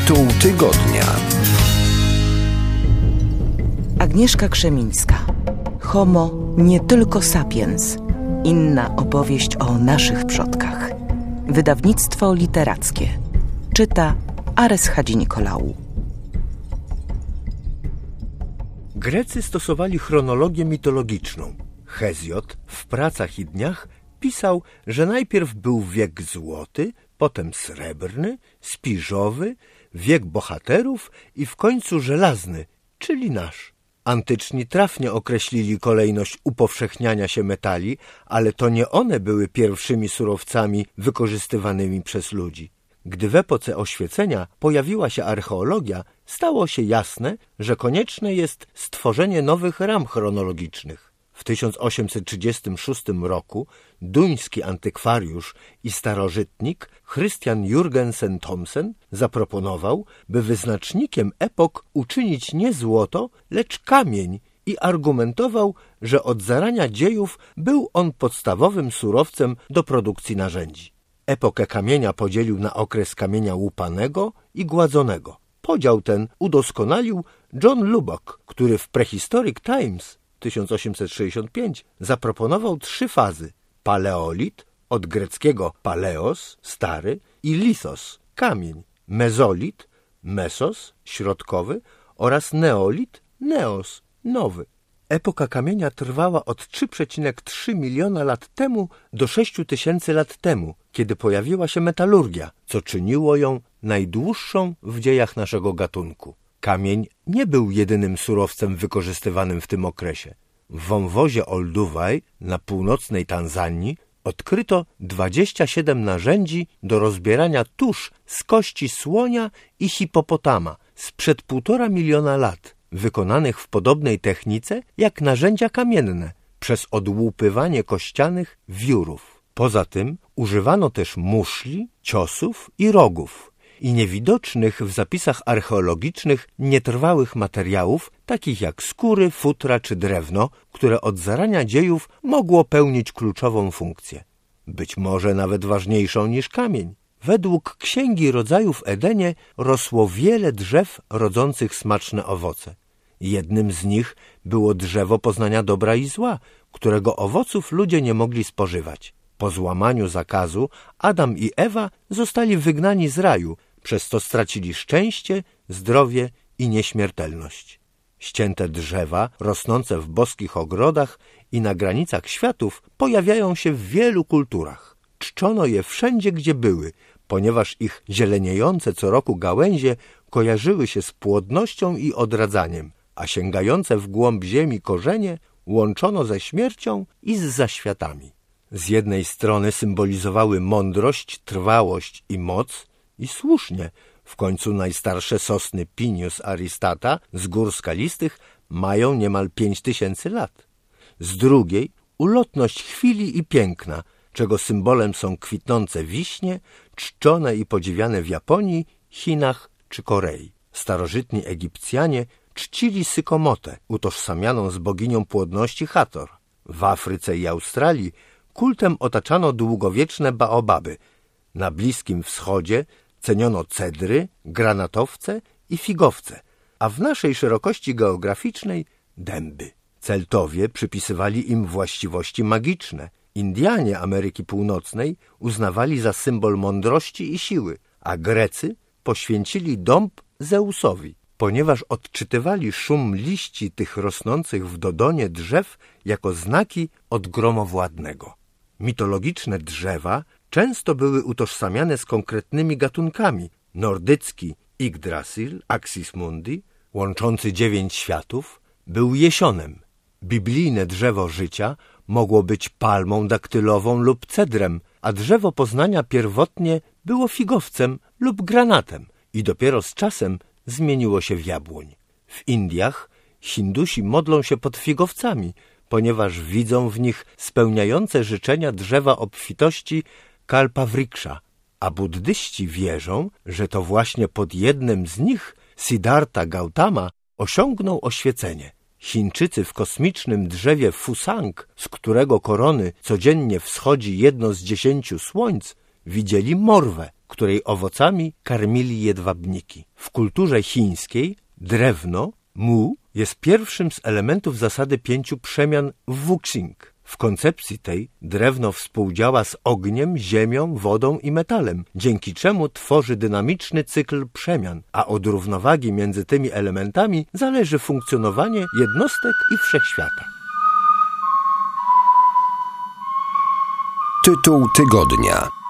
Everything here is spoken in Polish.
Tytuł tygodnia. Agnieszka Krzemińska. Homo nie tylko sapiens. Inna opowieść o naszych przodkach. Wydawnictwo literackie. Czyta Ares Hadzi-Nikolału. Grecy stosowali chronologię mitologiczną. Hezjod w Pracach i Dniach pisał, że najpierw był wiek złoty, potem srebrny, spiżowy, wiek bohaterów i w końcu żelazny, czyli nasz. Antyczni trafnie określili kolejność upowszechniania się metali, ale to nie one były pierwszymi surowcami wykorzystywanymi przez ludzi. Gdy w epoce oświecenia pojawiła się archeologia, stało się jasne, że konieczne jest stworzenie nowych ram chronologicznych. W 1836 roku duński antykwariusz i starożytnik Christian Jurgensen Thomsen zaproponował, by wyznacznikiem epok uczynić nie złoto, lecz kamień i argumentował, że od zarania dziejów był on podstawowym surowcem do produkcji narzędzi. Epokę kamienia podzielił na okres kamienia łupanego i gładzonego. Podział ten udoskonalił John Lubbock, który w Prehistoric Times 1865 zaproponował 3 fazy: paleolit, od greckiego paleos, stary, i lithos, kamień, mezolit, mesos, środkowy, oraz neolit, neos, nowy. Epoka kamienia trwała od 3,3 miliona lat temu do 6 tysięcy lat temu, kiedy pojawiła się metalurgia, co czyniło ją najdłuższą w dziejach naszego gatunku. Kamień nie był jedynym surowcem wykorzystywanym w tym okresie. W wąwozie Olduvai na północnej Tanzanii odkryto 27 narzędzi do rozbierania tusz z kości słonia i hipopotama sprzed 1,5 miliona lat, wykonanych w podobnej technice jak narzędzia kamienne, przez odłupywanie kościanych wiórów. Poza tym używano też muszli, ciosów i rogów i niewidocznych w zapisach archeologicznych nietrwałych materiałów, takich jak skóry, futra czy drewno, które od zarania dziejów mogło pełnić kluczową funkcję. Być może nawet ważniejszą niż kamień. Według Księgi Rodzaju w Edenie rosło wiele drzew rodzących smaczne owoce. Jednym z nich było drzewo poznania dobra i zła, którego owoców ludzie nie mogli spożywać. Po złamaniu zakazu Adam i Ewa zostali wygnani z raju, przez co stracili szczęście, zdrowie i nieśmiertelność. Ścięte drzewa, rosnące w boskich ogrodach i na granicach światów, pojawiają się w wielu kulturach. Czczono je wszędzie, gdzie były, ponieważ ich zieleniejące co roku gałęzie kojarzyły się z płodnością i odradzaniem, a sięgające w głąb ziemi korzenie łączono ze śmiercią i z zaświatami. Z jednej strony symbolizowały mądrość, trwałość i moc, i słusznie, w końcu najstarsze sosny Pinius aristata z gór skalistych mają niemal 5000 lat. Z drugiej ulotność chwili i piękna, czego symbolem są kwitnące wiśnie, czczone i podziwiane w Japonii, Chinach czy Korei. Starożytni Egipcjanie czcili sykomotę, utożsamianą z boginią płodności Hathor. W Afryce i Australii kultem otaczano długowieczne baobaby. Na Bliskim Wschodzie ceniono cedry, granatowce i figowce, a w naszej szerokości geograficznej dęby. Celtowie przypisywali im właściwości magiczne. Indianie Ameryki Północnej uznawali za symbol mądrości i siły, a Grecy poświęcili dąb Zeusowi, ponieważ odczytywali szum liści tych rosnących w Dodonie drzew jako znaki od gromowładnego. Mitologiczne drzewa często były utożsamiane z konkretnymi gatunkami. Nordycki Yggdrasil, Axis Mundi, łączący 9 światów, był jesionem. Biblijne drzewo życia mogło być palmą daktylową lub cedrem, a drzewo poznania pierwotnie było figowcem lub granatem i dopiero z czasem zmieniło się w jabłoń. W Indiach Hindusi modlą się pod figowcami, ponieważ widzą w nich spełniające życzenia drzewa obfitości Kalpavriksha, a buddyści wierzą, że to właśnie pod jednym z nich Siddhartha Gautama osiągnął oświecenie. Chińczycy w kosmicznym drzewie Fusang, z którego korony codziennie wschodzi jedno z 10 słońc, widzieli morwę. której owocami karmili jedwabniki. W kulturze chińskiej drewno, mu, jest pierwszym z elementów zasady 5 przemian w Wuxing. W koncepcji tej drewno współdziała z ogniem, ziemią, wodą i metalem, dzięki czemu tworzy dynamiczny cykl przemian, a od równowagi między tymi elementami zależy funkcjonowanie jednostek i wszechświata. Tytuł tygodnia.